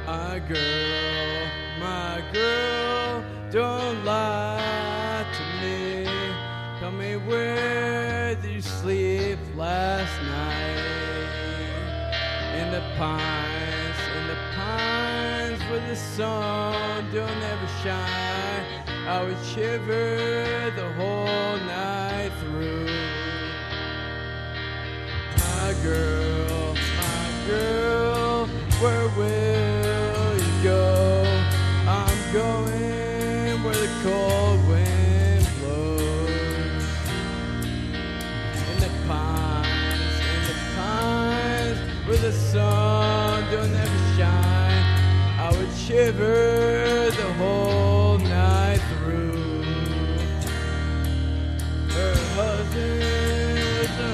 My girl, don't lie to me. Tell me where did you sleep last night? In the pines where the sun don't ever shine. I would shiver the whole night through. My girl, where will you go? I'm going where the cold wind blows. In the pines where the sun don't ever shine. I would shiver the whole night through. Her husband's a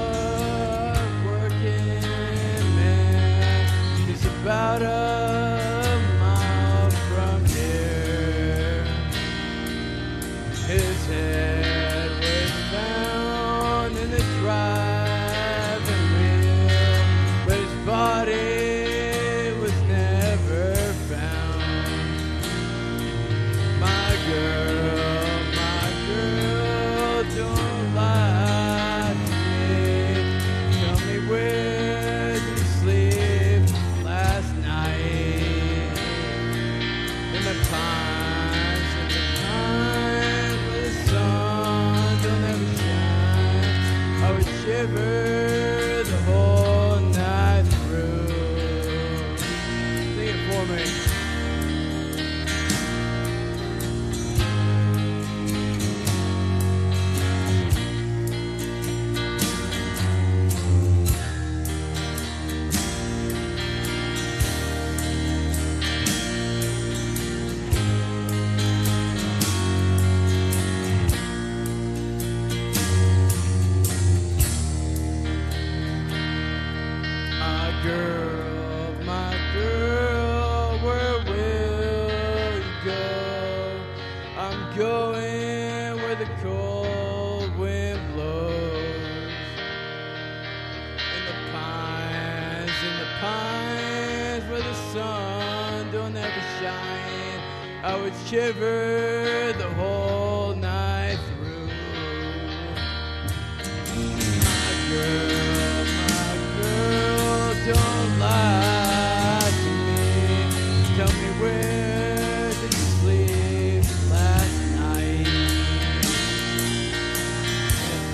hard-working man. He's about a mile from here. His head was found in the driving wheel, but his body was never found. My girl, don't lie to me. Tell me where did you sleep last night? In the pines where the sun don't ever shine. I would shiver the whole night through. Sing it for me. My girl, where will you go? I'm going where the cold wind blows. In the pines where the sun don't ever shine. I would shiver the whole night through. My girl, don't lie to me. Tell me where did you sleep last night? In the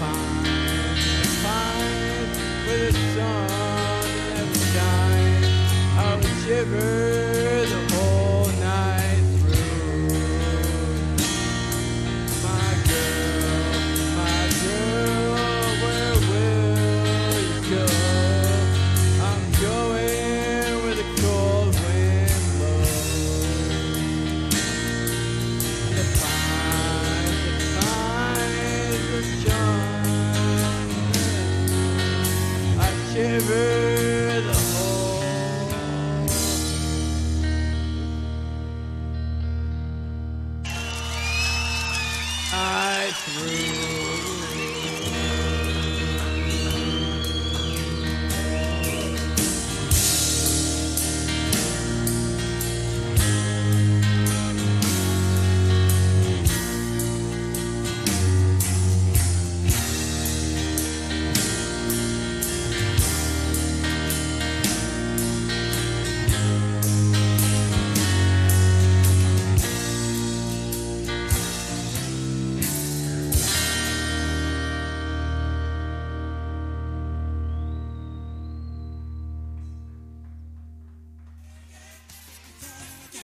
pines where the sun never shines. I would shiver the whole night through. My girl, where will you go? I'm going where the cold wind blows. The pines will shine. I shiver the whole night through.